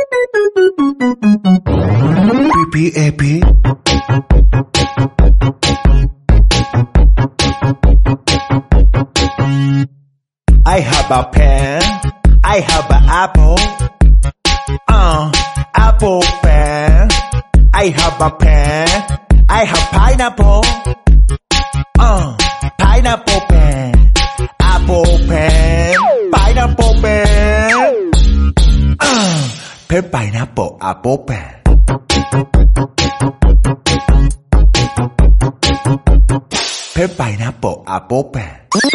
PPAP. I have a pen. I have an apple. Apple pen. I have a pen. I have pineapple. Pineapple pen. Apple pen. Pineapple pen. Pen pineapple apple pen. Pen pineapple apple pen.